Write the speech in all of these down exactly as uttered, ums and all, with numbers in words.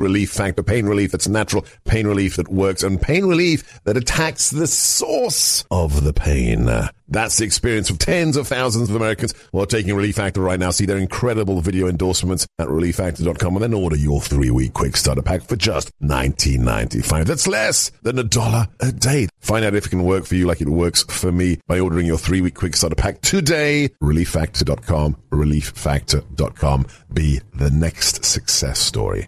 Relief Factor. Pain relief that's natural, pain relief that works, and pain relief that attacks the source of the pain. That's the experience of tens of thousands of Americans who are taking Relief Factor right now. See their incredible video endorsements at relief factor dot com and then order your three-week quick starter pack for just nineteen ninety-five. That's less than a dollar a day. Find out if it can work for you like it works for me by ordering your three-week quick starter pack today. relief factor dot com. relief factor dot com. Be the next success story.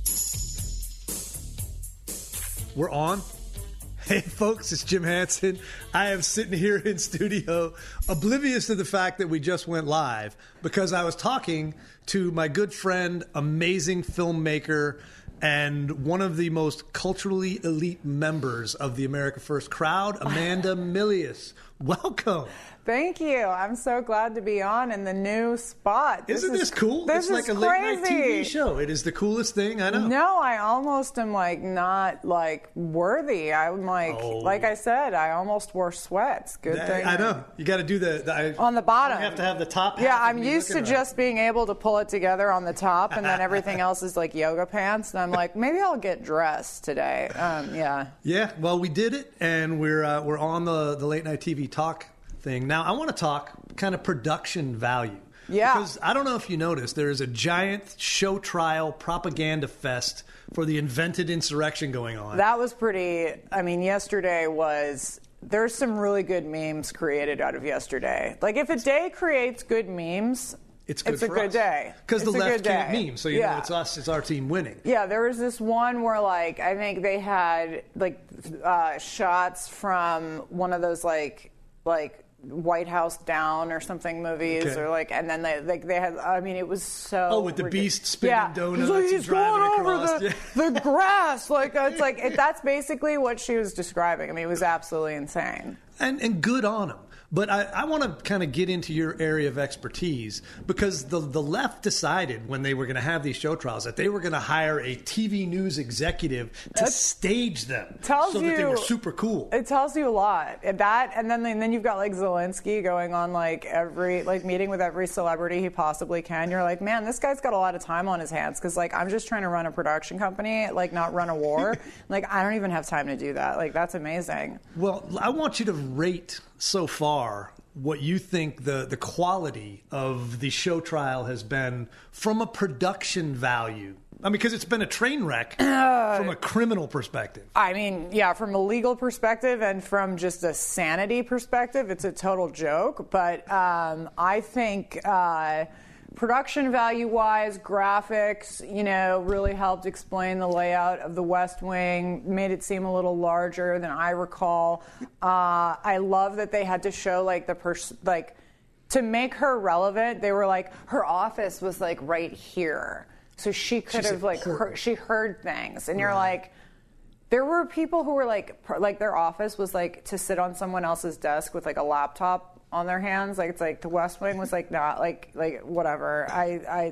We're on. Hey, folks, it's Jim Hansen. I am sitting here in studio, oblivious to the fact that we just went live, because I was talking to my good friend, amazing filmmaker, and one of the most culturally elite members of the America First crowd, Amanda Milius. Welcome. Thank you. I'm so glad to be on in the new spot. This Isn't this is, cool? This it's like is a late night crazy. T V show. It is the coolest thing, I know. No, I almost am like not like worthy. I'm like, oh. like I said, I almost wore sweats. Good that, thing. I know. You got to do the, the I, on the bottom. You have to have the top. Yeah, I'm used to right. just being able to pull it together on the top, and then everything else is like yoga pants. And I'm like, maybe I'll get dressed today. Um, yeah. Yeah. Well, we did it, and we're uh, we're on the the late night T V talk thing. Now, I want to talk kind of production value. Yeah. Because I don't know if you noticed, there is a giant show trial propaganda fest for the invented insurrection going on. That was pretty, I mean, yesterday was, there's some really good memes created out of yesterday. Like, if a day creates good memes, It's, good it's a for good us. day. Because the It's a left good can't day. meme, so you yeah. know it's us, it's our team winning. Yeah, there was this one where, like, I think they had, like, uh, shots from one of those, like, like, White House Down or something movies, Okay. or like, and then they like they had. I mean, it was so. Oh, with the ridiculous. beast spinning yeah. donuts like, and he's driving going across. over the, Yeah. the grass. Like it's like it, that's basically what she was describing. I mean, it was absolutely insane. And and good on them. But I, I want to kind of get into your area of expertise, because the the left decided when they were going to have these show trials that they were going to hire a T V news executive to That stage them tells so you, that they were super cool. It tells you a lot. That and then and then you've got like Zelensky going on like every like meeting with every celebrity he possibly can. You're like, man, this guy's got a lot of time on his hands, because like I'm just trying to run a production company, like not run a war. Like I don't even have time to do that. Like that's amazing. Well, I want you to rate so far what you think the, the quality of the show trial has been from a production value. I mean, because it's been a train wreck uh, from a criminal perspective. I mean, yeah, from a legal perspective and from just a sanity perspective, it's a total joke. But um, I think uh, production value-wise, graphics, you know, really helped explain the layout of the West Wing, made it seem a little larger than I recall. Uh, I love that they had to show, like, the pers- like, to make her relevant, they were like, her office was, like, right here. So she could She's have, like, heard, she heard things. And you're like, there were people who were, like, per- like, their office was, like, to sit on someone else's desk with, like, a laptop on their hands. Like, it's like the West Wing was like not like like whatever. I I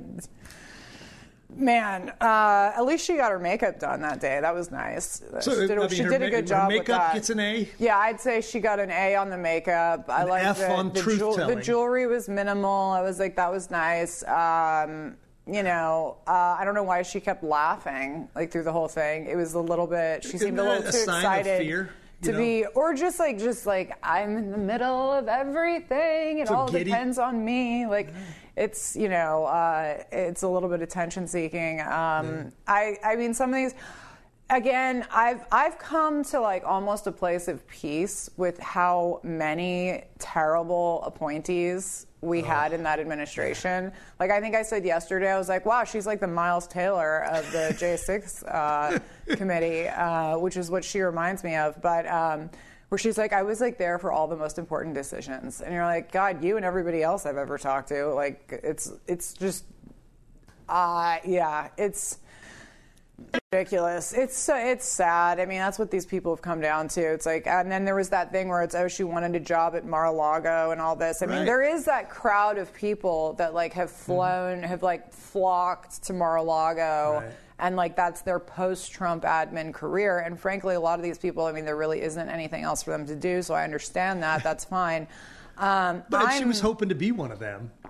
man, uh, at least she got her makeup done that day. That was nice. So, she did, I mean, she her did a ma- good her job with makeup that. gets an A? Yeah, I'd say she got an A on the makeup. I An like F the, on the, truth-telling. the jewelry was minimal. I was like, that was nice. Um, you know, uh, I don't know why she kept laughing like through the whole thing. It was a little bit. She seemed a little a too sign excited. Of fear? To know? be, or just like, just like, I'm in the middle of everything. It So all giddy? depends on me. Like, it's, you know, uh, it's a little bit attention seeking. Um, Yeah. I, I mean, some of these, again, I've, I've come to like almost a place of peace with how many terrible appointees we oh. had in that administration. Like, I think I said yesterday, I was like, wow, she's like the Miles Taylor of the J six uh, committee, uh, which is what she reminds me of. But um, where she's like, I was like there for all the most important decisions. And you're like, God, you and everybody else I've ever talked to, like, it's, it's just, uh, yeah, it's ridiculous. It's so it's sad. I mean, that's what these people have come down to. It's like, and then there was that thing where it's, oh, she wanted a job at Mar-a-Lago and all this. I Right. mean, there is that crowd of people that like have flown, mm-hmm. have like flocked to Mar-a-Lago. Right. And like that's their post-Trump admin career. And frankly, a lot of these people, I mean, there really isn't anything else for them to do. So I understand that. That's fine. Um, but I'm, she was hoping to be one of them.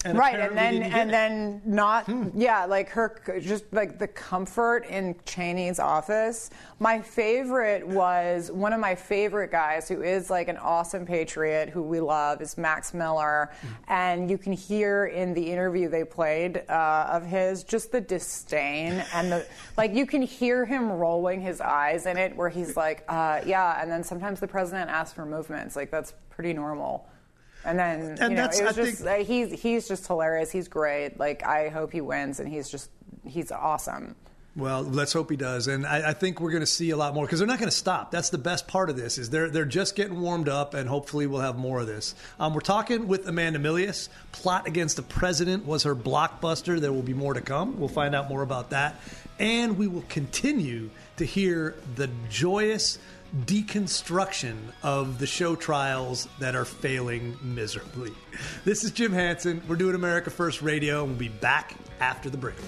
And right, and then didn't and get then not, hmm. yeah, like her, just like the comfort in Cheney's office. My favorite was one of my favorite guys who is like an awesome patriot who we love is Max Miller, mm. and you can hear in the interview they played uh, of his just the disdain and the like. You can hear him rolling his eyes in it, where he's like, uh, yeah, and then sometimes the president asks for movements, like that's pretty normal. And then, and you know, that's, it was I just, think, uh, he's, he's just hilarious. He's great. Like, I hope he wins, and he's just, he's awesome. Well, let's hope he does. And I, I think we're going to see a lot more because they're not going to stop. That's the best part of this is they're, they're just getting warmed up, and hopefully we'll have more of this. Um, we're talking with Amanda Milius. Plot Against the President was her blockbuster. There will be more to come. We'll find out more about that. And we will continue to hear the joyous deconstruction of the show trials that are failing miserably. This is Jim Hansen. We're doing America First Radio, and we'll be back after the break.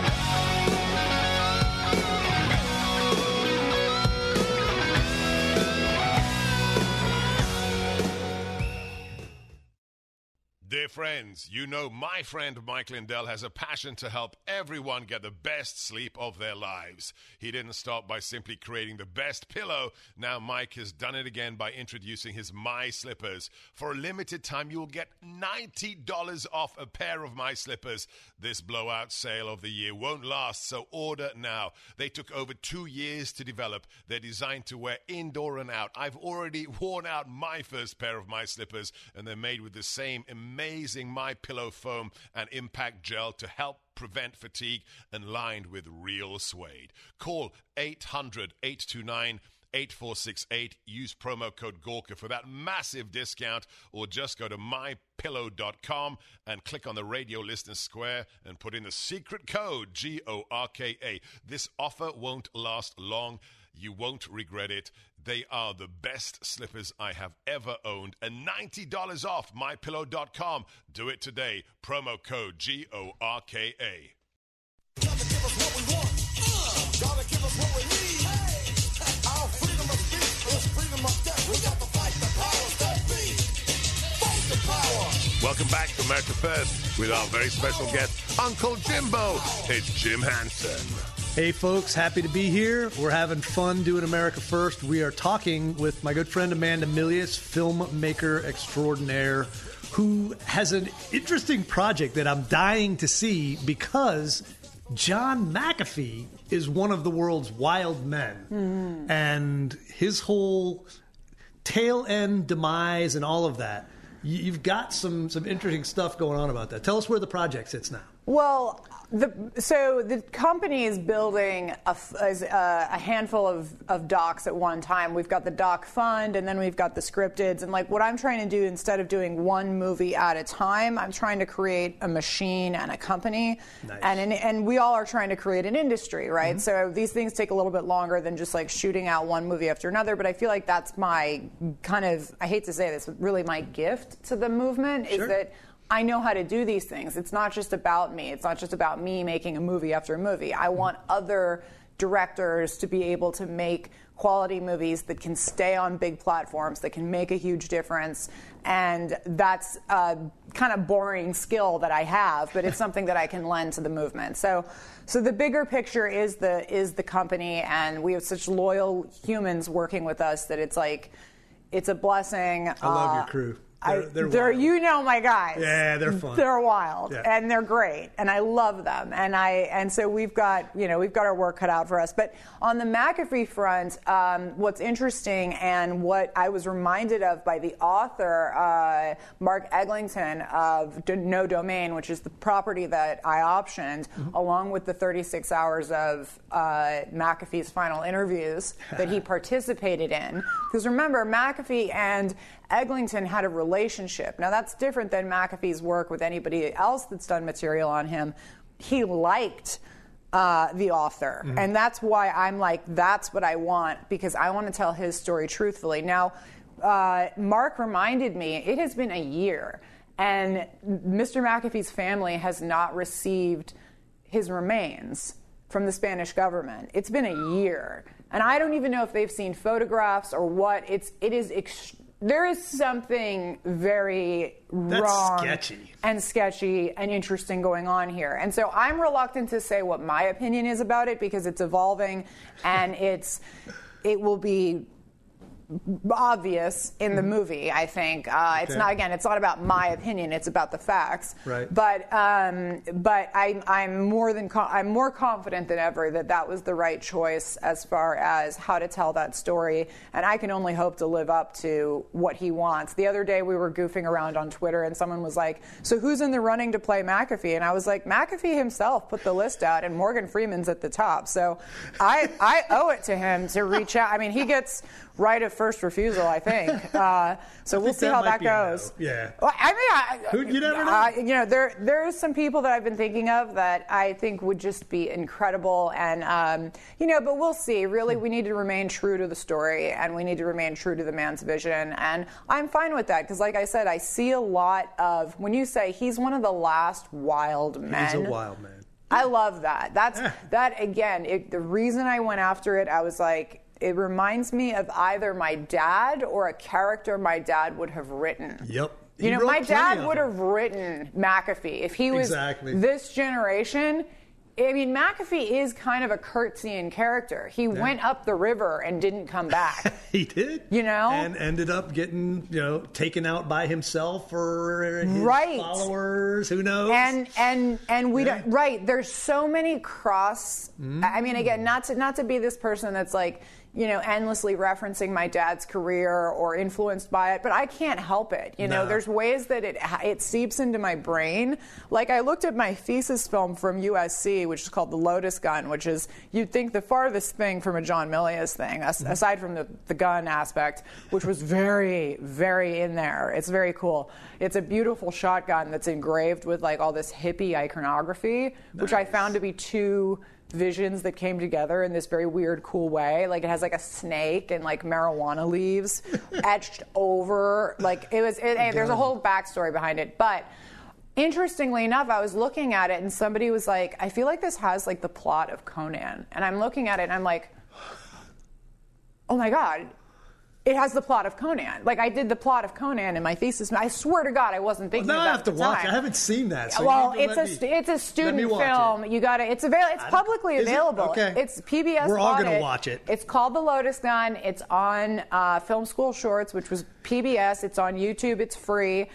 Dear friends, you know my friend Mike Lindell has a passion to help everyone get the best sleep of their lives. He didn't stop by simply creating the best pillow. Now Mike has done it again by introducing his My Slippers. For a limited time, you will get ninety dollars off a pair of My Slippers. This blowout sale of the year won't last, so order now. They took over two years to develop. They're designed to wear indoor and out. I've already worn out my first pair of My Slippers, and they're made with the same amazing Amazing My Pillow foam and impact gel to help prevent fatigue and lined with real suede. Call eight hundred, eight two nine, eight four six eight. Use promo code Gorka for that massive discount, or just go to my pillow dot com and click on the radio listener square and put in the secret code G O R K A. This offer won't last long. You won't regret it. They are the best slippers I have ever owned. And ninety dollars off my pillow dot com. Do it today. Promo code G O R K A. Gotta give us what we want. Uh, gotta give us what we need. Hey, our freedom of speech is freedom of death. We got to fight the powers that be. Fight the power. Welcome back to America First with our very special guest, Uncle Jimbo. It's Jim Hansen. Hey, folks, happy to be here. We're having fun doing America First. We are talking with my good friend Amanda Milius, filmmaker extraordinaire, who has an interesting project that I'm dying to see because John McAfee is one of the world's wild men. Mm. And his whole tail end demise and all of that, you've got some, some interesting stuff going on about that. Tell us where the project sits now. Well, the, so the company is building a, a, a handful of, of docs at one time. We've got the doc fund, and then we've got the scripteds. And like what I'm trying to do, instead of doing one movie at a time, I'm trying to create a machine and a company. Nice. And and, and we all are trying to create an industry, right? Mm-hmm. So these things take a little bit longer than just like shooting out one movie after another. But I feel like that's my kind of, I hate to say this, but really my gift to the movement is sure. that I know how to do these things. It's not just about me. It's not just about me making a movie after a movie. I want other directors to be able to make quality movies that can stay on big platforms, that can make a huge difference. And that's a kind of boring skill that I have, but it's something that I can lend to the movement. So so the bigger picture is the is the company, and we have such loyal humans working with us that it's like, it's a blessing. I love uh, your crew. They're, they're, they're you know my guys. Yeah, they're fun. They're wild, yeah. And they're great, and I love them. And I and so we've got you know we've got our work cut out for us. But on the McAfee front, um, what's interesting and what I was reminded of by the author uh, Mark Eglinton of No Domain, which is the property that I optioned, mm-hmm. along with the thirty-six hours of uh, McAfee's final interviews that he participated in. Because remember, McAfee and Eglinton had a relationship. Now, that's different than McAfee's work with anybody else that's done material on him. He liked uh, the author. Mm-hmm. And that's why I'm like, that's what I want, because I want to tell his story truthfully. Now, uh, Mark reminded me, it has been a year, and Mister McAfee's family has not received his remains from the Spanish government. It's been a year. And I don't even know if they've seen photographs or what. It's, it is extremely there is something very That's wrong sketchy. and sketchy and interesting going on here. And so I'm reluctant to say what my opinion is about it because it's evolving and it's it will be obvious in the movie, I think. Uh, it's Okay. not, again, it's not about my opinion, it's about the facts. Right. But um, but I, I'm more than co- I'm more confident than ever that that was the right choice as far as how to tell that story, and I can only hope to live up to what he wants. The other day we were goofing around on Twitter, and someone was like, "So who's in the running to play McAfee?" And I was like, "McAfee himself put the list out, and Morgan Freeman's at the top." So I I owe it to him to reach out. I mean, he gets right of first refusal, I think. Uh, so I we'll think see that how might that be a no. goes. Yeah. Well, I mean, I, Who- you never know. uh, you know, there there's some people that I've been thinking of that I think would just be incredible, and um, you know, but we'll see. Really, we need to remain true to the story, and we need to remain true to the man's vision, and I'm fine with that because, like I said, I see a lot of when you say he's one of the last wild men. He's a wild man. I love that. That's Yeah. that again. It, the reason I went after it, I was like, it reminds me of either my dad or a character my dad would have written. Yep. You He know, wrote my plenty dad of would them. have written McAfee if he was Exactly. this generation. I mean, McAfee is kind of a Kurtzian character. He went up the river and didn't come back. He did. You know? And ended up getting, you know, taken out by himself or his Right. followers. Who knows? and and and we Yeah. don't right there's so many cross I mean, again, not to not to be this person that's like, you know, endlessly referencing my dad's career or influenced by it, but I can't help it. You know, No. there's ways that it it seeps into my brain. Like I looked at my thesis film from U S C, which is called The Lotus Gun, which is, you'd think, the farthest thing from a John Milius thing, as, aside from the, the gun aspect, which was very, very in there. It's very cool. It's a beautiful shotgun that's engraved with like all this hippie iconography, which I found to be two visions that came together in this very weird, cool way. Like it has like a snake and like marijuana leaves etched over. Like it was. It, hey, there's a whole backstory behind it. But interestingly enough, I was looking at it and somebody was like, "I feel like this has like the plot of Conan." And I'm looking at it and I'm like, "Oh my god." It has the plot of Conan. Like I did the plot of Conan in my thesis. I swear to God, I wasn't thinking Well, now of that I have at to the watch. time. I haven't seen that. So well, you need it's to a let st- me- it's a let student me watch film. it. You got it. It's available. It's I- publicly is it? available. Okay. It's P B S. We're all bought gonna it. watch it. It's called The Lotus Gun. It's on uh, Film School Shorts, which was P B S. It's on YouTube. It's free.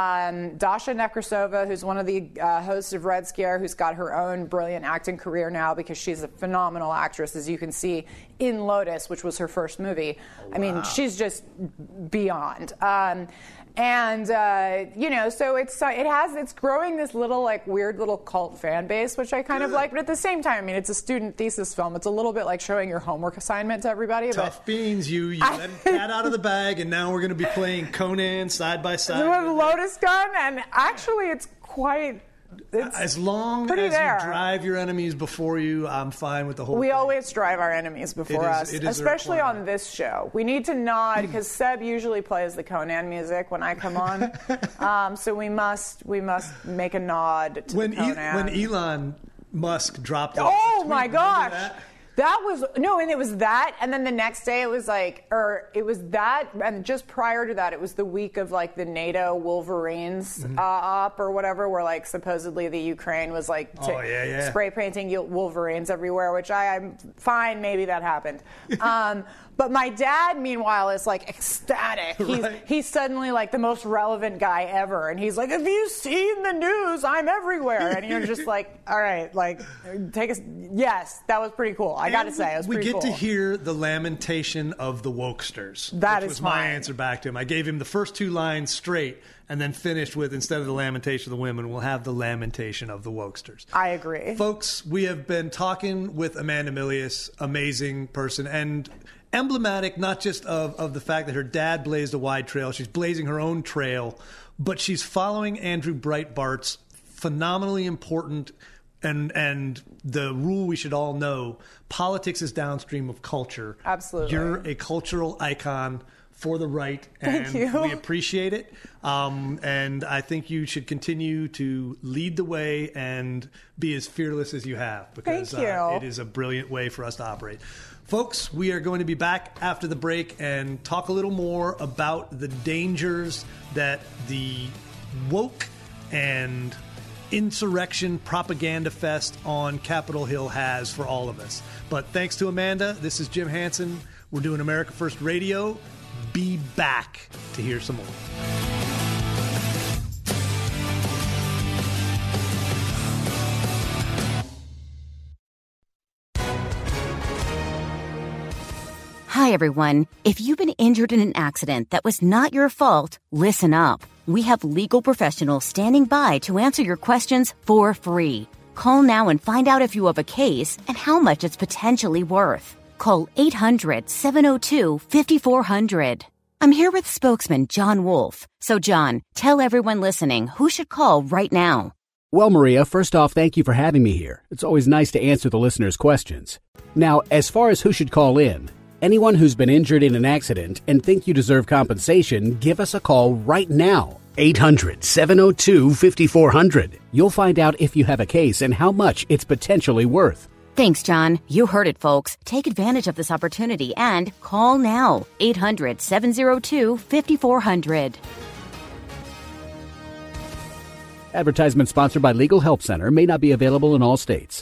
Um, Dasha Nekrasova, who's one of the uh, hosts of Red Scare, who's got her own brilliant acting career now because she's a phenomenal actress, as you can see in Lotus, which was her first movie. I mean, she's just beyond. Um, and uh, you know, so it's uh, it has it's growing this little like weird little cult fan base, which I kind of Good. like. But at the same time, I mean, it's a student thesis film. It's a little bit like showing your homework assignment to everybody. Tough beans. You, you let the cat out of the bag, and now we're going to be playing Conan side by But side. with Lotus Gun, and actually, it's quite. It's, As long pretty as there. you drive your enemies before you, I'm fine with the whole we thing. always drive our enemies before It is- us, it is a especially requirement. on this show. We need to nod because Seb usually plays the Conan music when I come on, um, so we must we must make a nod to when the E- Conan. when Elon Musk dropped. a- Oh a tweet, my remember gosh. that? That was no, and it was that, and then the next day it was like, or it was that, and just prior to that, it was the week of like the NATO Wolverines Mm-hmm. uh, op or whatever, where like supposedly the Ukraine was like t- Oh, yeah, yeah. spray painting Wolverines everywhere, which I, I'm fine, maybe that happened. Um, but my dad, meanwhile, is like ecstatic. He's Right. he's suddenly like the most relevant guy ever, and he's like, "Have you seen the news? I'm everywhere." And you're just like, "All right, like, take us." Yes, that was pretty cool. I got to And say, it was we pretty get cool. to hear the lamentation of the wokesters. That which is was my fine. answer back to him. I gave him the first two lines straight, and then finished with, instead of the lamentation of the women, we'll have the lamentation of the wokesters. I agree. Folks, we have been talking with Amanda Milius, amazing person, and emblematic not just of, of the fact that her dad blazed a wide trail, she's blazing her own trail, but she's following Andrew Breitbart's phenomenally important and and the rule we should all know: politics is downstream of culture. Absolutely. You're a cultural icon. for the right, and Thank you. we appreciate it. Um, and I think you should continue to lead the way and be as fearless as you have, because Thank you. Uh, it is a brilliant way for us to operate. Folks, we are going to be back after the break and talk a little more about the dangers that the woke and insurrection propaganda fest on Capitol Hill has for all of us. But thanks to Amanda, this is Jim Hansen. We're doing America First Radio. Be back to hear some more. Hi, everyone. If you've been injured in an accident that was not your fault, listen up. We have legal professionals standing by to answer your questions for free. Call now and find out if you have a case and how much it's potentially worth. Call eight hundred, seven oh two, five four zero zero. I'm here with spokesman John Wolf. So, John, tell everyone listening who should call right now. Well, Maria, first off, thank you for having me here. It's always nice to answer the listeners' questions. Now, as far as who should call in, anyone who's been injured in an accident and think you deserve compensation, give us a call right now. eight hundred, seven oh two, five four zero zero. You'll find out if you have a case and how much it's potentially worth. Thanks, John. You heard it, folks. Take advantage of this opportunity and call now. eight hundred, seven oh two, five four zero zero. Advertisement sponsored by Legal Help Center. May not be available in all states.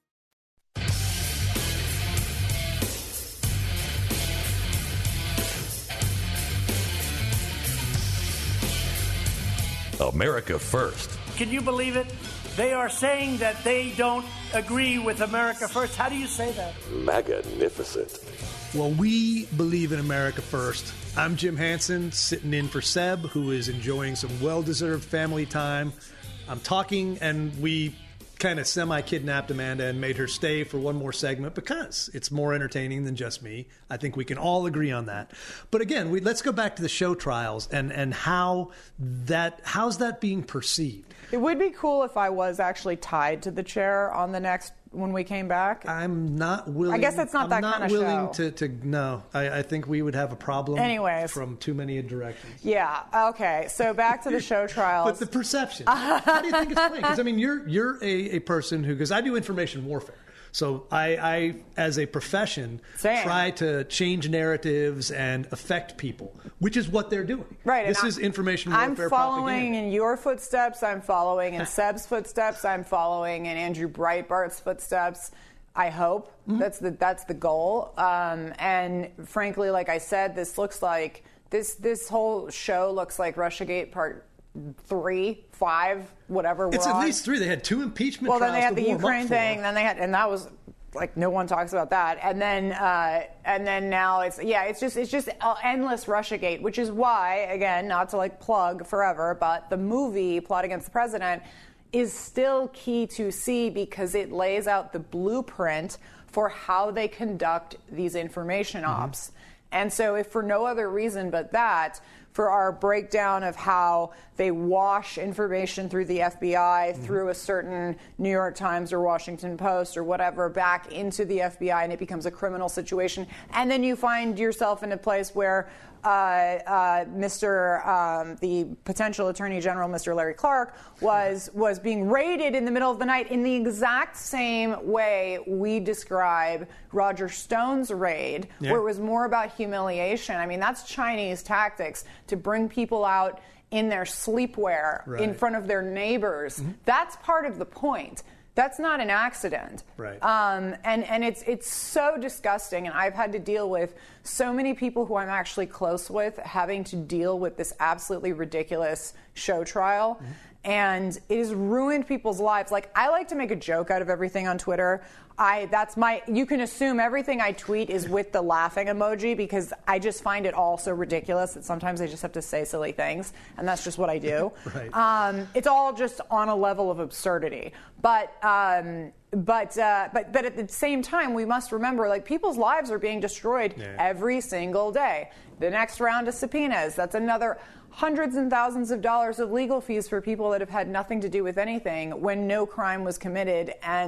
America First. Can you believe it? They are saying that they don't agree with America First. How do you say that? Magnificent. Well, we believe in America First. I'm Jim Hansen, sitting in for Seb, who is enjoying some well-deserved family time. I'm talking, and we kind of semi-kidnapped Amanda and made her stay for one more segment because it's more entertaining than just me. I think we can all agree on that. But again, we, let's go back to the show trials and, and how that how's that being perceived? It would be cool if I was actually tied to the chair on the next when we came back. I'm not willing. I guess it's not I'm that not kind of willing show. to, to no. I, I think we would have a problem. Anyways. From too many directions. Yeah. Okay. So back to the show trials. But the perception. How do you think it's playing? Because I mean, you're you're a, a person who, because I do information warfare. So I, I as a profession, Same. try to change narratives and affect people, which is what they're doing. Right. This and is information I'm warfare following propaganda. in your footsteps. I'm following in Seb's footsteps. I'm following in Andrew Breitbart's footsteps. I hope mm-hmm. that's the that's the goal. Um, and frankly, like I said, this looks like this this whole show looks like Russiagate Part Three, Five, whatever. It's we're at on. least three. They had two impeachment Well, trials. then they had to the warm up Ukraine for. thing. Then they had, and that was like no one talks about that. And then uh, and then now it's yeah, it's just it's just endless Russiagate, which is why, again, not to like plug forever, but the movie Plot Against the President is still key to see because it lays out the blueprint for how they conduct these information ops. Mm-hmm. And so if for no other reason but that, for our breakdown of how they wash information through the F B I, mm-hmm. through a certain New York Times or Washington Post or whatever, back into the F B I, and it becomes a criminal situation. And then you find yourself in a place where uh, uh, Mister Um, the potential Attorney General, Mister Larry Clark, was was being raided in the middle of the night in the exact same way we describe Roger Stone's raid, yeah. where it was more about humiliation. I mean, that's Chinese tactics to bring people out in their sleepwear right. in front of their neighbors. Mm-hmm. That's part of the point. That's not an accident. Right. Um, and and it's it's so disgusting. And I've had to deal with so many people who I'm actually close with having to deal with this absolutely ridiculous show trial. Mm-hmm. And it has ruined people's lives. Like, I like to make a joke out of everything on Twitter. I that's my you can assume everything I tweet is with the laughing emoji because I just find it all so ridiculous that sometimes I just have to say silly things, and that's just what I do. Right. Um, it's all just on a level of absurdity. But um, but uh, but but at the same time, we must remember, like, people's lives are being destroyed yeah. every single day. The next round of subpoenas, that's another hundreds and thousands of dollars of legal fees for people that have had nothing to do with anything when no crime was committed. And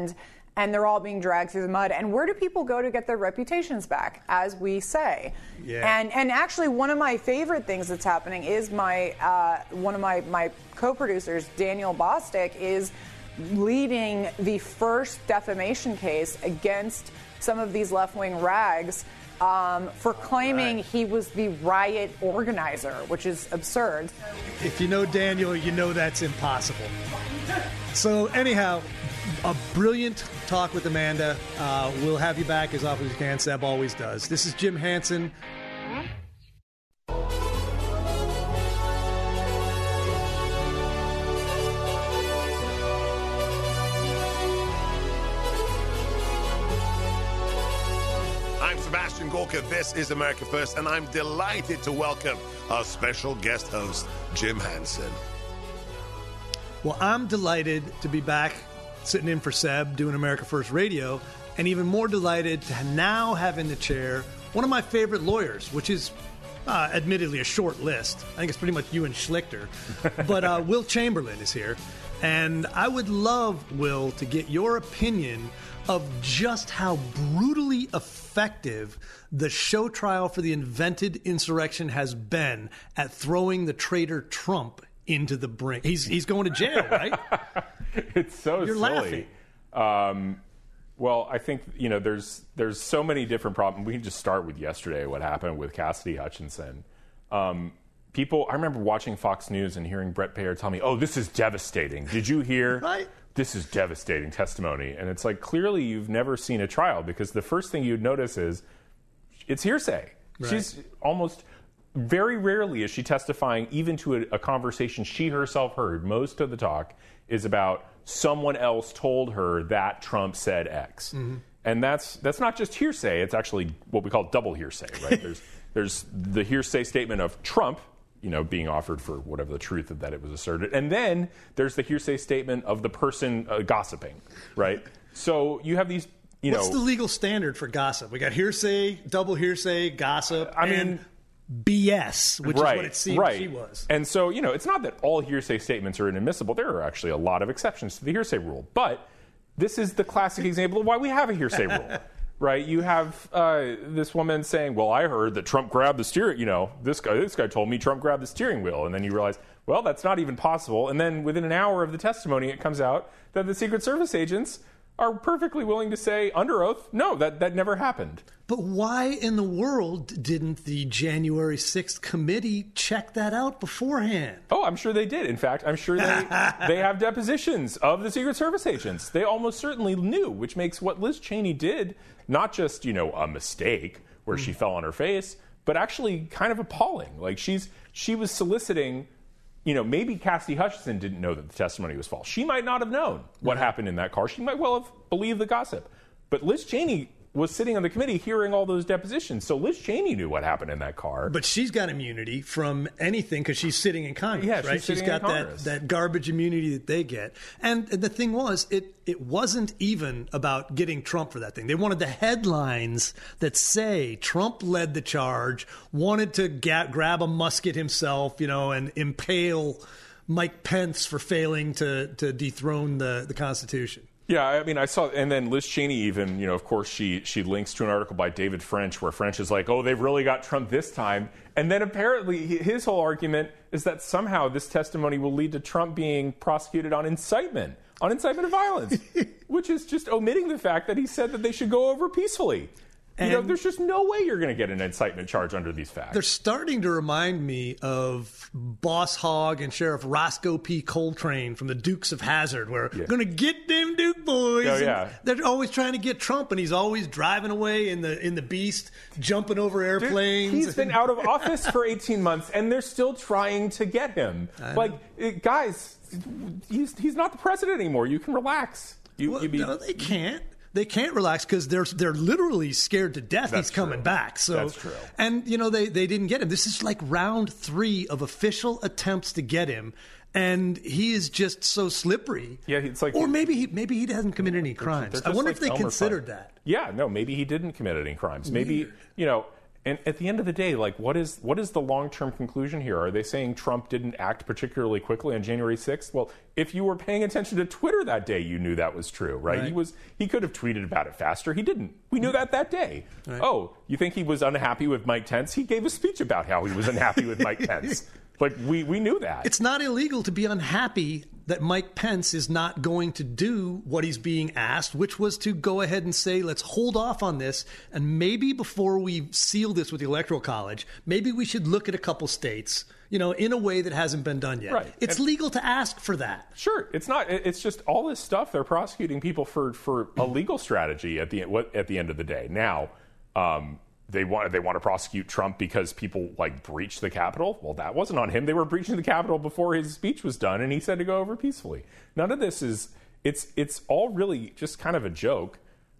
and they're all being dragged through the mud. And where do people go to get their reputations back, as we say? Yeah. And and actually, one of my favorite things that's happening is my uh, one of my, my co-producers, Daniel Bostic, is leading the first defamation case against some of these left-wing rags um, for claiming right. he was the riot organizer, which is absurd. If you know Daniel, you know that's impossible. So anyhow, a brilliant talk with Amanda. Uh, we'll have you back as often as you can. Seb always does. This is Jim Hansen. I'm Sebastian Gorka. This is America First, and I'm delighted to welcome our special guest host, Jim Hansen. Well, I'm delighted to be back sitting in for Seb doing America First Radio, and even more delighted to now have in the chair one of my favorite lawyers, which is uh, admittedly a short list. I think it's pretty much you and Schlichter. But uh, Will Chamberlain is here, and I would love, Will, to get your opinion of just how brutally effective the show trial for the invented insurrection has been at throwing the traitor Trump into the brink. He's he's going to jail, right? It's so You're silly. Um, well, I think, you know, there's there's so many different problems. We can just start with yesterday, what happened with Cassidy Hutchinson. Um, people, I remember watching Fox News and hearing Brett Baer tell me, oh, this is devastating. Did you hear? Right. This is devastating testimony. And it's like, clearly you've never seen a trial, because the first thing you'd notice is it's hearsay. Right. She's almost... Very rarely is she testifying even to a, a conversation she herself heard. Most of the talk is about someone else told her that Trump said X. Mm-hmm. And that's that's not just hearsay. It's actually what we call double hearsay, right? there's there's the hearsay statement of Trump, you know, being offered for whatever the truth of that it was asserted. And then there's the hearsay statement of the person uh, gossiping, right? So you have these, you What's know... the legal standard for gossip? We got hearsay, double hearsay, gossip, I and... mean... B S, which right, is what it seemed right. she was. And so, you know, it's not that all hearsay statements are inadmissible. There are actually a lot of exceptions to the hearsay rule. But this is the classic example of why we have a hearsay rule, right? You have uh, this woman saying, well, I heard that Trump grabbed the steering, you know, this guy, this guy told me Trump grabbed the steering wheel. And then you realize, well, that's not even possible. And then within an hour of the testimony, it comes out that the Secret Service agents are perfectly willing to say under oath, no, that, that never happened. But why in the world didn't the January sixth committee check that out beforehand? Oh, I'm sure they did. In fact, I'm sure they they have depositions of the Secret Service agents. They almost certainly knew, which makes what Liz Cheney did not just, you know, a mistake where mm. she fell on her face, but actually kind of appalling. Like she's she was soliciting, you know, maybe Cassidy Hutchinson didn't know that the testimony was false. She might not have known what right. happened in that car. She might well have believed the gossip. But Liz Cheney was sitting on the committee hearing all those depositions. So Liz Cheney knew what happened in that car. But she's got immunity from anything because she's sitting in Congress, yeah, she's right? She's got that, Congress. that garbage immunity that they get. And the thing was, it, it wasn't even about getting Trump for that thing. They wanted the headlines that say Trump led the charge, wanted to ga- grab a musket himself, you know, and impale Mike Pence for failing to, to dethrone the, the Constitution. Yeah, I mean, I saw, and then Liz Cheney even, you know, of course, she she links to an article by David French where French is like, oh, they've really got Trump this time. And then apparently his whole argument is that somehow this testimony will lead to Trump being prosecuted on incitement, on incitement of violence, which is just omitting the fact that he said that they should go over peacefully. You And know, there's just no way you're going to get an incitement charge under these facts. They're starting to remind me of Boss Hogg and Sheriff Roscoe P. Coltrane from the Dukes of Hazzard, where Yeah. going to get them Duke boys. Oh, And yeah. they're always trying to get Trump, and he's always driving away in the in the Beast, jumping over airplanes. Dude, he's been out of office for eighteen months, and they're still trying to get him. Like, it, guys, he's he's not the president anymore. You can relax. You, Well, you be, no, they can't. They can't relax because they're they're literally scared to death That's he's coming true. back. So That's true. And you know they they didn't get him. This is like round three of official attempts to get him, and he is just so slippery. Yeah, it's like- or maybe he maybe he hasn't committed any crimes. They're I just wonder like if they Elmer considered Fudd. that. Yeah, no, maybe he didn't commit any crimes. Maybe, you know, And at the end of the day, like, what is what is the long-term conclusion here? Are they saying Trump didn't act particularly quickly on January sixth? Well, if you were paying attention to Twitter that day, you knew that was true, right? Right. He was he could have tweeted about it faster. He didn't. We knew that that day. Right. Oh, you think he was unhappy with Mike Pence? He gave a speech about how he was unhappy with Mike Pence. Like, we, we knew that. It's not illegal to be unhappy that Mike Pence is not going to do what he's being asked, which was to go ahead and say, let's hold off on this. And maybe before we seal this with the Electoral College, maybe we should look at a couple states, you know, in a way that hasn't been done yet. Right. It's And- legal to ask for that. Sure, it's not. it- It's just all this stuff. They're prosecuting people for, for a legal strategy at the what at the end of the day. Now, um, they want they want to prosecute Trump because people like breached the Capitol. Well, that wasn't on him. They were breaching the Capitol before his speech was done, and he said to go over peacefully. None of this is. It's it's all really just kind of a joke,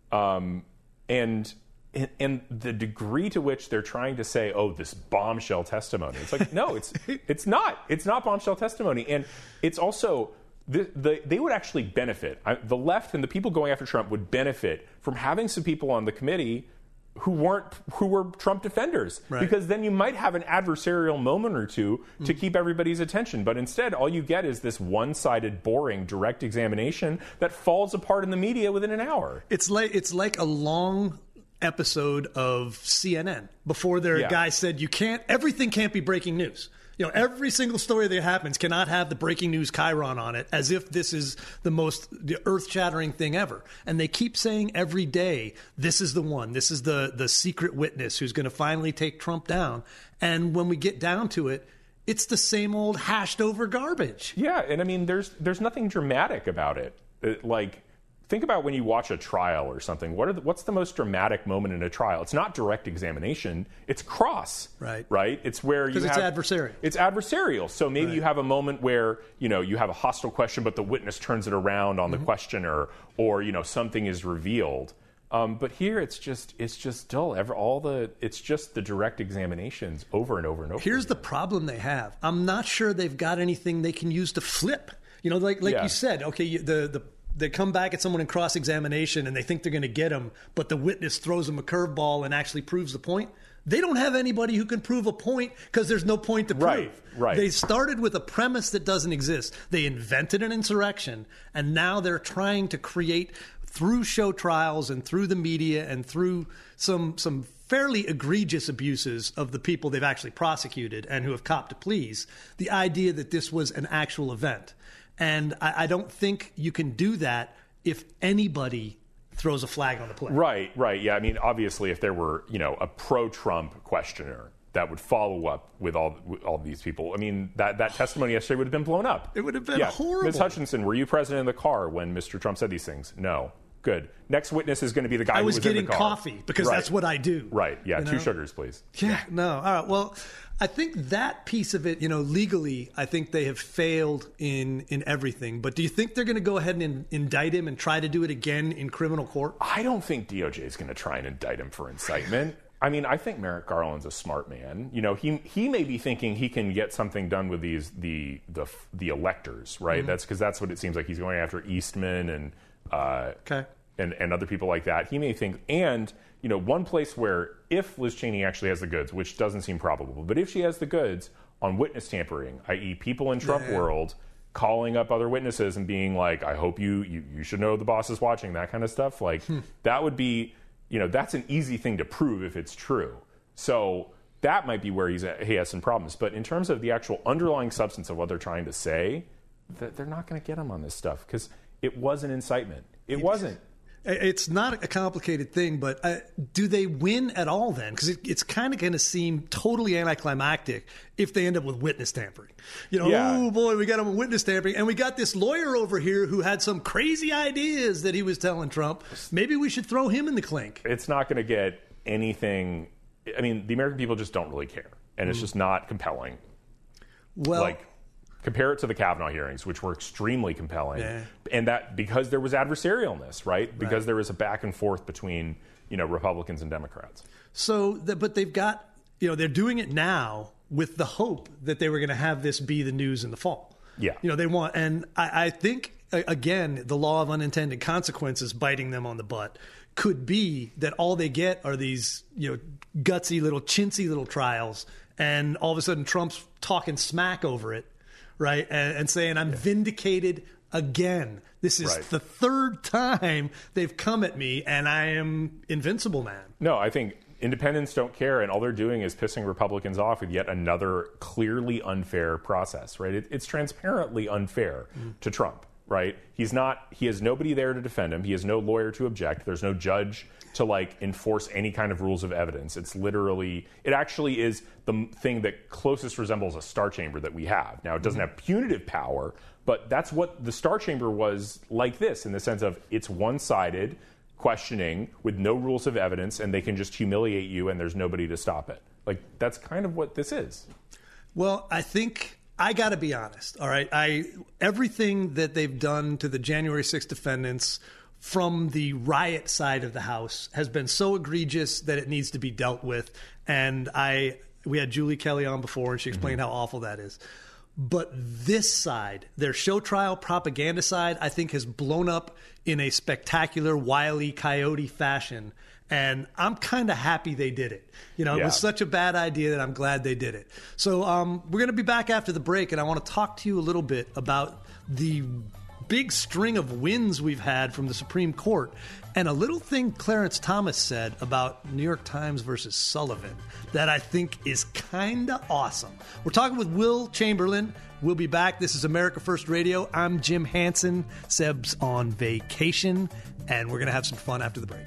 um, and. And, and the degree to which they're trying to say, "Oh, this bombshell testimony," it's like, no, it's it's not. It's not bombshell testimony, and it's also the, the they would actually benefit. I, the left and the people going after Trump would benefit from having some people on the committee who weren't who were Trump defenders, Right. because then you might have an adversarial moment or two to keep everybody's attention. But instead, all you get is this one-sided, boring, direct examination that falls apart in the media within an hour. It's like it's like a long episode of C N N before their Yeah. guy said you can't everything can't be breaking news. You know, every single story that happens cannot have the breaking news chyron on it, as if this is the most the earth-shattering thing ever. And they keep saying every day, this is the one, this is the the secret witness who's going to finally take Trump down. And when we get down to it, it's the same old hashed over garbage. Yeah, and I mean, there's there's nothing dramatic about it. It, like, think about when you watch a trial or something. What are the, what's the most dramatic moment in a trial? It's not direct examination. It's cross. Right. Right. It's where you 'Cause it's have adversarial. It's adversarial. So maybe Right. you have a moment where you know you have a hostile question, but the witness turns it around on Mm-hmm. the questioner, or you know something is revealed. Um, but here it's just it's just dull. Ever all the it's just the direct examinations over and over and over. Here's again. the problem they have. I'm not sure they've got anything they can use to flip. You know, like like Yeah. you said, okay, you, the the they come back at someone in cross-examination and they think they're going to get them, but the witness throws them a curveball and actually proves the point. They don't have anybody who can prove a point because there's no point to prove. Right, right. They started with a premise that doesn't exist. They invented an insurrection, and now they're trying to create, through show trials and through the media and through some some fairly egregious abuses of the people they've actually prosecuted and who have copped a pleas, the idea that this was an actual event. And I, I don't think you can do that if anybody throws a flag on the play. Right, right. Yeah, I mean, obviously, if there were, you know, a pro-Trump questioner that would follow up with all with all these people, I mean, that, that testimony yesterday would have been blown up. It would have been yeah. horrible. Miz Hutchinson, were you present in the car when Mister Trump said these things? No. Good. Next witness is going to be the guy I who was was getting in the car. coffee because Right. that's what I do. Right. Yeah. You Two know? sugars, please. Yeah, no. All right. Well, I think that piece of it, you know, legally, I think they have failed in in everything. But do you think they're going to go ahead and in, indict him and try to do it again in criminal court? I don't think D O J is going to try and indict him for incitement. I mean, I think Merrick Garland's a smart man. You know, he he may be thinking he can get something done with these the the the electors, right? Mhm. That's because that's what it seems like he's going after Eastman and uh, Okay. and and other people like that. He may think, and you know, one place where if Liz Cheney actually has the goods, which doesn't seem probable, but if she has the goods on witness tampering, that is, people in Trump Yeah. world calling up other witnesses and being like, I hope you you, you should know the boss is watching, that kind of stuff, like that would be, you know, that's an easy thing to prove if it's true. So that might be where he's at, he has some problems. But in terms of the actual underlying substance of what they're trying to say, th- they're not going to get him on this stuff because it was an incitement. It wasn't. It's not a complicated thing, but uh, do they win at all then? Because it, it's kind of going to seem totally anticlimactic if they end up with witness tampering. You know, Yeah. oh boy, we got him with witness tampering, and we got this lawyer over here who had some crazy ideas that he was telling Trump. Maybe we should throw him in the clink. It's not going to get anything. I mean, the American people just don't really care, and it's just not compelling. Well, like, compare it to the Kavanaugh hearings, which were extremely compelling, Yeah. and that because there was adversarialness, right? Because Right. there was a back and forth between you know Republicans and Democrats. So, the, but they've got, you know, they're doing it now with the hope that they were going to have this be the news in the fall. Yeah. You know, they want, and I, I think, a- again, the law of unintended consequences biting them on the butt could be that all they get are these, you know, gutsy little chintzy little trials, and all of a sudden Trump's talking smack over it, right, and, and saying I'm yeah. vindicated again. This is right. the third time they've come at me, and I am invincible, man. No, I think independents don't care, and all they're doing is pissing Republicans off with yet another clearly unfair process, right? It, it's transparently unfair mm. to Trump, right? He's not, he has nobody there to defend him. He has no lawyer to object. There's no judge to, like, enforce any kind of rules of evidence. It's literally, it actually is the thing that closest resembles a Star Chamber that we have. Now, it doesn't mm. have punitive power, but that's what the Star Chamber was like this, in the sense of it's one-sided questioning with no rules of evidence, and they can just humiliate you and there's nobody to stop it. Like, that's kind of what this is. Well, I think I got to be honest. All right. I everything that they've done to the January sixth defendants from the riot side of the House has been so egregious that it needs to be dealt with. And I we had Julie Kelly on before, and she explained mm-hmm. how awful that is. But this side, their show trial propaganda side, I think has blown up in a spectacular Wile E. Coyote fashion. And I'm kind of happy they did it. You know, yeah. It was such a bad idea that I'm glad they did it. So um, we're going to be back after the break, and I want to talk to you a little bit about the big string of wins we've had from the Supreme Court, and a little thing Clarence Thomas said about New York Times versus Sullivan that I think is kind of awesome. We're talking with Will Chamberlain. We'll be back. This is America First Radio. I'm Jim Hansen. Seb's on vacation, and we're going to have some fun after the break.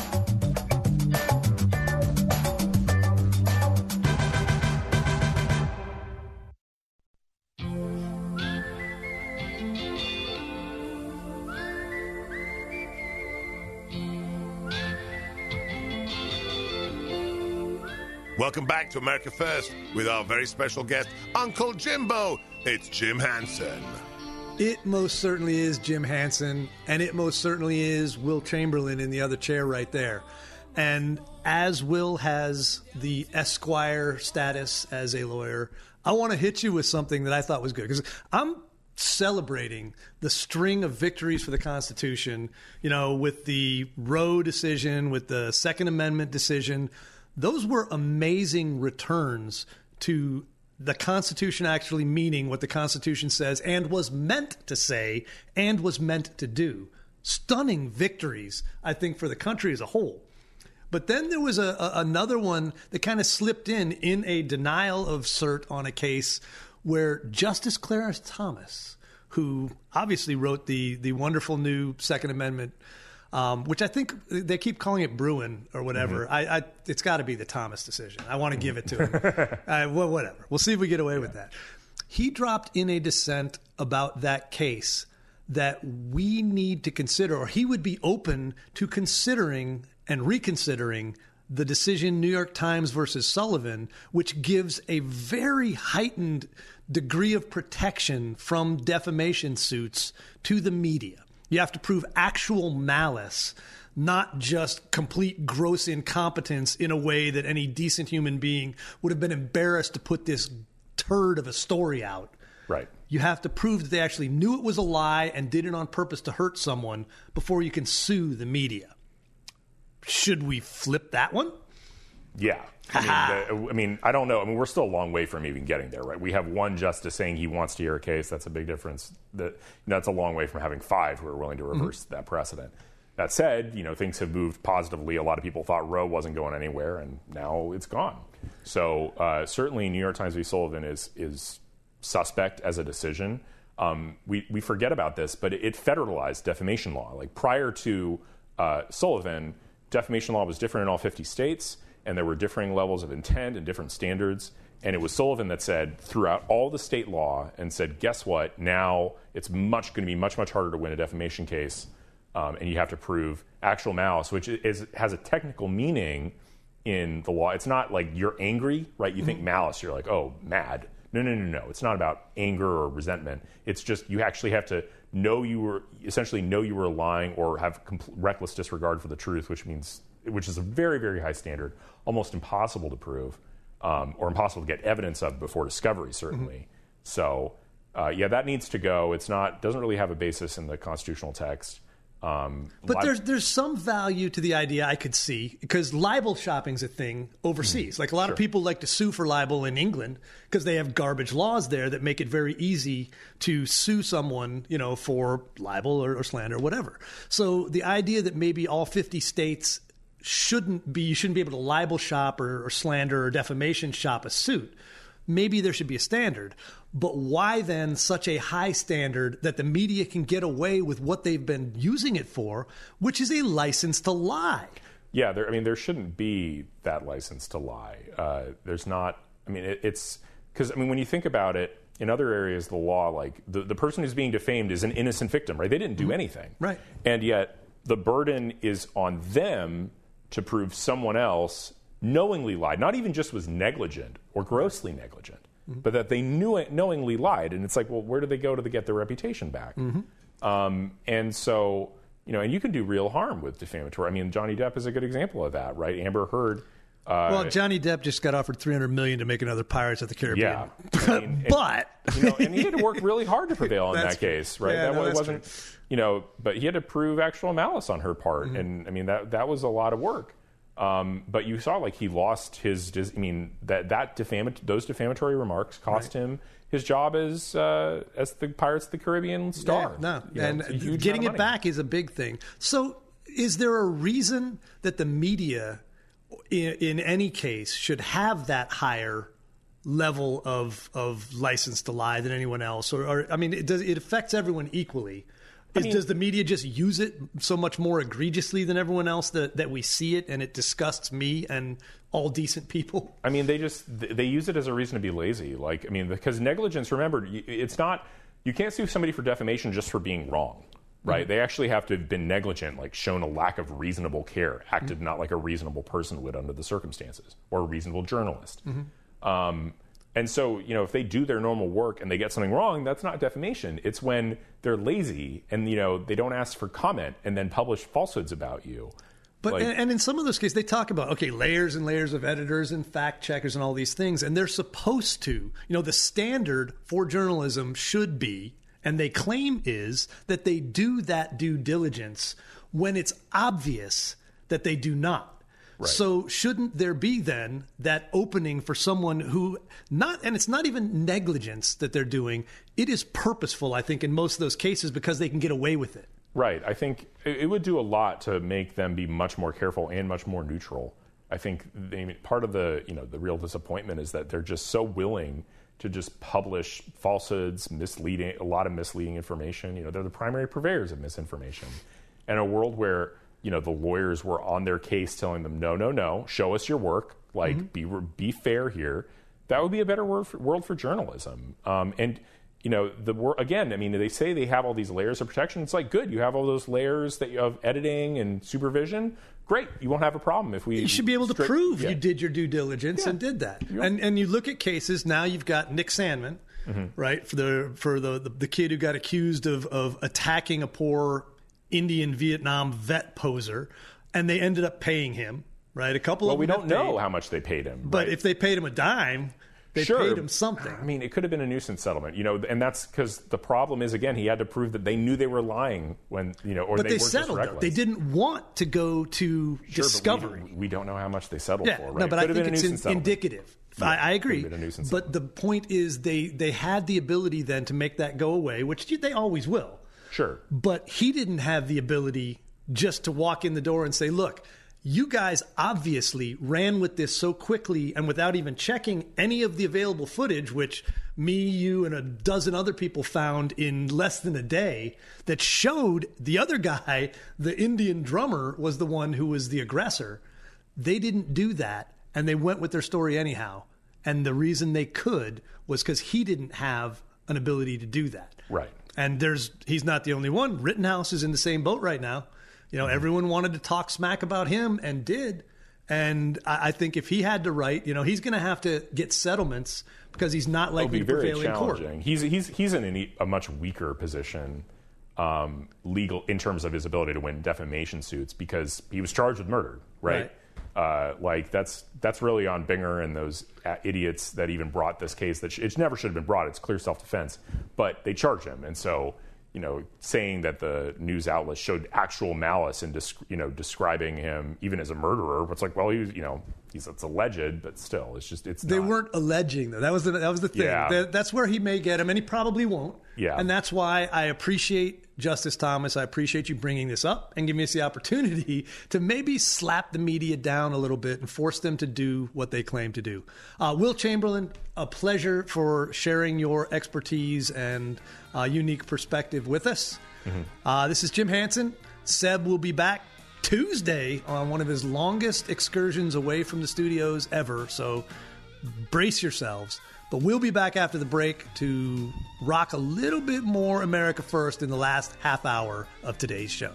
Welcome back to America First with our very special guest, Uncle Jimbo. It's Jim Hansen. It most certainly is Jim Hansen, and it most certainly is Will Chamberlain in the other chair right there. And as Will has the Esquire status as a lawyer, I want to hit you with something that I thought was good, because I'm celebrating the string of victories for the Constitution, you know, with the Roe decision, with the Second Amendment decision. Those were amazing returns to the Constitution actually meaning what the Constitution says and was meant to say and was meant to do. Stunning victories, I think, for the country as a whole. But then there was a, a, another one that kind of slipped in, in a denial of cert on a case where Justice Clarence Thomas, who obviously wrote the, the wonderful new Second Amendment, Um, which I think they keep calling it Bruin or whatever. Mm-hmm. I, I, it's got to be the Thomas decision. I want to give it to him. uh, well, whatever. We'll see if we get away yeah. with that. He dropped in a dissent about that case that we need to consider, or he would be open to considering and reconsidering the decision New York Times versus Sullivan, which gives a very heightened degree of protection from defamation suits to the media. You have to prove actual malice, not just complete gross incompetence in a way that any decent human being would have been embarrassed to put this turd of a story out. Right. You have to prove that they actually knew it was a lie and did it on purpose to hurt someone before you can sue the media. Should we flip that one? Yeah. I mean, the, I mean, I don't know. I mean, we're still a long way from even getting there, right? We have one justice saying he wants to hear a case. That's a big difference. That, you know, that's a long way from having five who are willing to reverse mm-hmm. that precedent. That said, you know, things have moved positively. A lot of people thought Roe wasn't going anywhere, and now it's gone. So uh, certainly New York Times v. Sullivan is is suspect as a decision. Um, we, we forget about this, but it federalized defamation law. Like prior to uh, Sullivan, defamation law was different in all fifty states. And there were differing levels of intent and different standards. And it was Sullivan that said, throughout all the state law, and said, guess what? Now it's much going to be much, much harder to win a defamation case. Um, and you have to prove actual malice, which is, has a technical meaning in the law. It's not like you're angry, right? You mm-hmm. think malice, you're like, oh, mad. No, no, no, no. It's not about anger or resentment. It's just you actually have to know you were, essentially know you were lying or have complete, reckless disregard for the truth, which means... which is a very, very high standard, almost impossible to prove, um, or impossible to get evidence of before discovery, certainly. Mm-hmm. So, uh, yeah, that needs to go. It's not doesn't really have a basis in the constitutional text. Um, but lib- there's there's some value to the idea I could see, because libel shopping's a thing overseas. Like a lot Sure. of people like to sue for libel in England because they have garbage laws there that make it very easy to sue someone, you know, for libel or, or slander or whatever. So the idea that maybe all fifty states shouldn't be, you shouldn't be able to libel shop or, or slander or defamation shop a suit. Maybe there should be a standard. But why then such a high standard that the media can get away with what they've been using it for, which is a license to lie? Yeah, there, I mean, there shouldn't be that license to lie. Uh, there's not, I mean, it, it's, because, I mean, when you think about it, in other areas of the law, like, the, the person who's being defamed is an innocent victim, right? They didn't do mm-hmm. anything. Right. And yet, the burden is on them to prove someone else knowingly lied, not even just was negligent or grossly negligent, mm-hmm. but that they knew it, knowingly lied. And it's like, well, where do they go to get their reputation back? Mm-hmm. Um, and so, you know, and you can do real harm with defamatory. I mean, Johnny Depp is a good example of that, right? Amber Heard. Uh, well, Johnny Depp just got offered three hundred million dollars to make another Pirates of the Caribbean. Yeah, I mean, but and, you know, and he had to work really hard to prevail in that case, right? Yeah, that no, it that's wasn't, true. you know, but he had to prove actual malice on her part, mm-hmm. and I mean that that was a lot of work. Um, but you saw, like, he lost his. I mean, that that defam- those defamatory remarks cost right. him his job as uh, as the Pirates of the Caribbean star. Yeah, no, you know, and getting it back is a big thing. So, is there a reason that the media, in, in any case, should have that higher level of of license to lie than anyone else? Or, or I mean, it does it affects everyone equally? Is, I mean, does the media just use it so much more egregiously than everyone else that, that we see it and it disgusts me and all decent people? I mean, they just they use it as a reason to be lazy. Like, I mean, because negligence, remember, it's not, you can't sue somebody for defamation just for being wrong, right? Mm-hmm. They actually have to have been negligent, like shown a lack of reasonable care, acted mm-hmm. not like a reasonable person would under the circumstances, or a reasonable journalist. Mm-hmm. Um, And so, you know, if they do their normal work and they get something wrong, that's not defamation. It's when they're lazy and, you know, they don't ask for comment and then publish falsehoods about you. But like, and, and in some of those cases, they talk about, okay, layers and layers of editors and fact checkers and all these things. And they're supposed to, you know, the standard for journalism should be, and they claim is, that they do that due diligence when it's obvious that they do not. Right. So shouldn't there be then that opening for someone who not, and it's not even negligence that they're doing, it is purposeful, I think, in most of those cases because they can get away with it. Right. I think it would do a lot to make them be much more careful and much more neutral. I think they, part of the, you know, the real disappointment is that they're just so willing to just publish falsehoods, misleading, a lot of misleading information. You know, they're the primary purveyors of misinformation. And a world where, you know, the lawyers were on their case telling them, no, no, no, show us your work, like, mm-hmm. be be fair here. That would be a better world for, world for journalism. Um, and, you know, the again, I mean, they say they have all these layers of protection. It's like, good, you have all those layers that you have editing and supervision. Great, you won't have a problem if we... You should be able to straight, prove yeah. you did your due diligence yeah. and did that. Yep. And and you look at cases, now you've got Nick Sandmann, mm-hmm. right, for the for the, the, the kid who got accused of, of attacking a poor Indian Vietnam vet poser, and they ended up paying him, right? A couple well, of them. Well, we don't know paid, how much they paid him. But right? if they paid him a dime, they sure. paid him something. I mean, it could have been a nuisance settlement, you know, and that's because the problem is, again, he had to prove that they knew they were lying when, you know, or but they, they weren't settled. just reckless. They didn't want to go to sure, discovery. But we, we don't know how much they settled yeah, for. Right? No, but could I think it's in, indicative. Yeah, I, I agree. But the point is, they they had the ability then to make that go away, which they always will. Sure. But he didn't have the ability just to walk in the door and say, look, you guys obviously ran with this so quickly and without even checking any of the available footage, which me, you, and a dozen other people found in less than a day, that showed the other guy, the Indian drummer, was the one who was the aggressor. They didn't do that, and they went with their story anyhow. And the reason they could was because he didn't have an ability to do that. Right. And there's he's not the only one. Rittenhouse is in the same boat right now. You know, mm-hmm. everyone wanted to talk smack about him and did. And I, I think if he had to write, you know, he's going to have to get settlements because he's not likely to prevail in court. He's he's he's in a, a much weaker position, um, legal in terms of his ability to win defamation suits because he was charged with murder, right? right. Uh, like that's that's really on Binger and those idiots that even brought this case. That sh- it never should have been brought. It's clear self-defense, but they charged him, and so you know, saying that the news outlets showed actual malice in, desc- you know, describing him even as a murderer. It's like, well, he was, you know, he's it's alleged, but still, it's just it's. They not. weren't alleging though. That was the that was the thing. Yeah. That, that's where he may get him, and he probably won't. Yeah. And that's why I appreciate Justice Thomas. I appreciate you bringing this up and giving us the opportunity to maybe slap the media down a little bit and force them to do what they claim to do. Uh, Will Chamberlain, a pleasure for sharing your expertise and uh, unique perspective with us. Mm-hmm. Uh, this is Jim Hansen. Seb will be back Tuesday on one of his longest excursions away from the studios ever, so brace yourselves. But we'll be back after the break to rock a little bit more America First in the last half hour of today's show.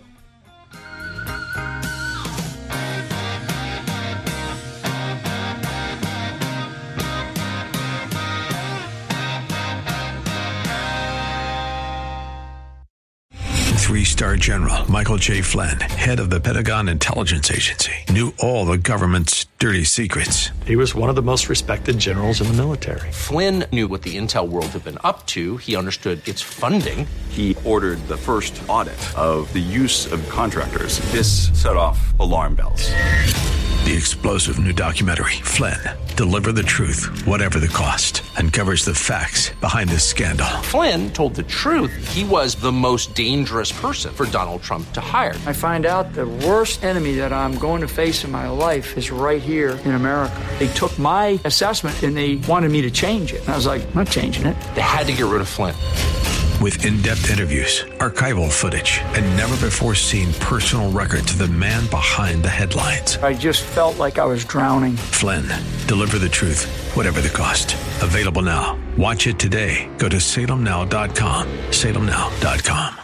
Three-star General Michael J. Flynn, head of the Pentagon Intelligence Agency, knew all the government's dirty secrets. He was one of the most respected generals in the military. Flynn knew what the intel world had been up to. He understood its funding. He ordered the first audit of the use of contractors. This set off alarm bells. The explosive new documentary, Flynn, Deliver the Truth, Whatever the Cost, uncovers the facts behind this scandal. Flynn told the truth. He was the most dangerous person for Donald Trump to hire. I find out the worst enemy that I'm going to face in my life is right here in America. They took my assessment and they wanted me to change it. And I was like, I'm not changing it. They had to get rid of Flynn. With in-depth interviews, archival footage, and never-before-seen personal records of the man behind the headlines. I just felt like I was drowning. Flynn, Deliver the Truth, Whatever the Cost. Available now. Watch it today. Go to salem now dot com. salem now dot com.